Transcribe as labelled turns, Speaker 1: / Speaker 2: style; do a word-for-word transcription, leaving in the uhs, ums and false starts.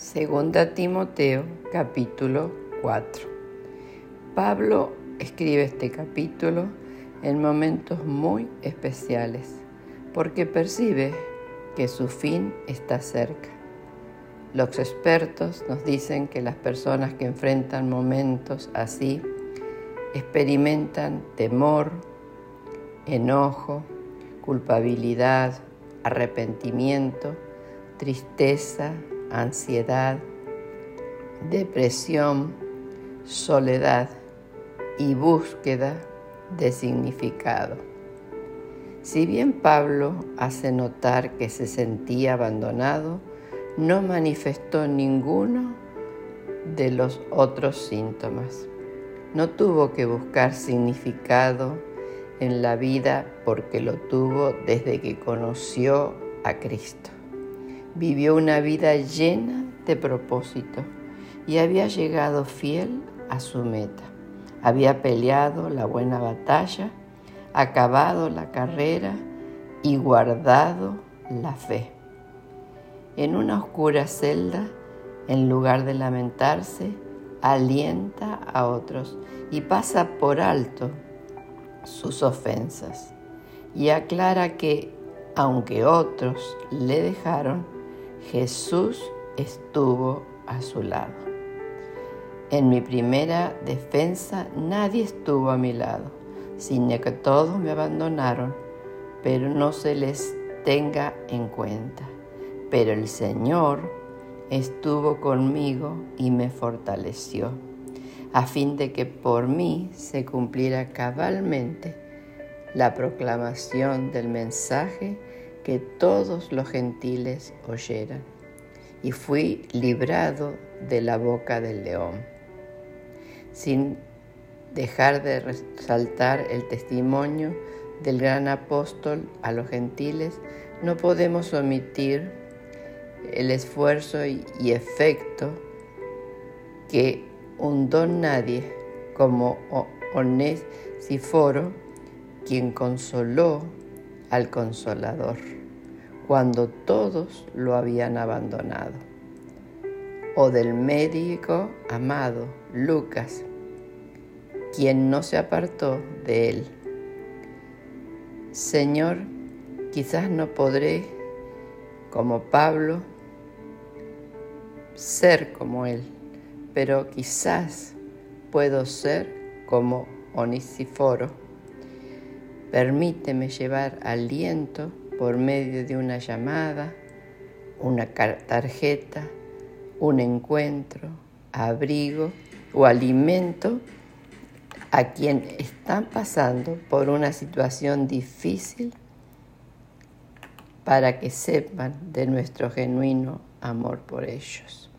Speaker 1: Segunda Timoteo, capítulo cuatro. Pablo escribe este capítulo en momentos muy especiales, porque percibe que su fin está cerca. Los expertos nos dicen que las personas que enfrentan momentos así experimentan temor, enojo, culpabilidad, arrepentimiento, tristeza, ansiedad, depresión, soledad y búsqueda de significado. Si bien Pablo hace notar que se sentía abandonado, no manifestó ninguno de los otros síntomas. No tuvo que buscar significado en la vida porque lo tuvo desde que conoció a Cristo. Vivió una vida llena de propósito y había llegado fiel a su meta. Había peleado la buena batalla, acabado la carrera y guardado la fe. En una oscura celda, en lugar de lamentarse, alienta a otros y pasa por alto sus ofensas y aclara que, aunque otros le dejaron, Jesús estuvo a su lado. En mi primera defensa nadie estuvo a mi lado, sino que todos me abandonaron, pero no se les tenga en cuenta. Pero el Señor estuvo conmigo y me fortaleció, a fin de que por mí se cumpliera cabalmente la proclamación del mensaje que todos los gentiles oyeran, y fui librado de la boca del león. Sin dejar de resaltar el testimonio del gran apóstol a los gentiles, no podemos omitir el esfuerzo y, y efecto que un don nadie como Onesíforo, quien consoló al Consolador cuando todos lo habían abandonado, o del médico amado Lucas, quien no se apartó de él. Señor, quizás no podré, como Pablo, ser como él, pero quizás puedo ser como Onesíforo. Permíteme llevar aliento por medio de una llamada, una tarjeta, un encuentro, abrigo o alimento a quien están pasando por una situación difícil, para que sepan de nuestro genuino amor por ellos.